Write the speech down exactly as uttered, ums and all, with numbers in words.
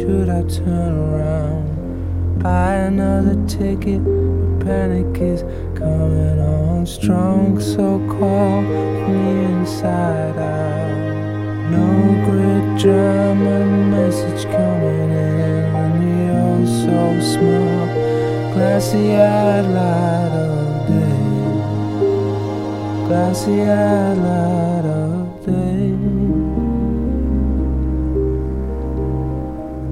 Should I turn around, buy another ticket? Panic is coming on strong, so call from the inside out. No grid drama, message coming in on the oh so small, glassy-eyed light of day, glassy-eyed light of day.